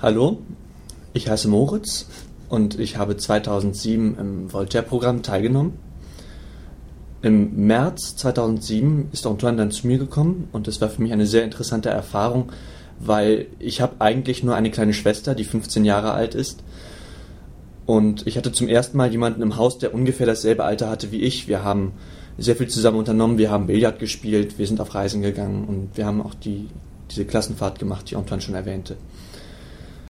Hallo, ich heiße Moritz und ich habe 2007 im Voltaire-Programm teilgenommen. Im März 2007 ist Antoine dann zu mir gekommen und das war für mich eine sehr interessante Erfahrung, weil ich habe eigentlich nur eine kleine Schwester, die 15 Jahre alt ist. Und ich hatte zum ersten Mal jemanden im Haus, der ungefähr dasselbe Alter hatte wie ich. Wir haben sehr viel zusammen unternommen, wir haben Billard gespielt, wir sind auf Reisen gegangen und wir haben auch diese Klassenfahrt gemacht, die Antoine schon erwähnte.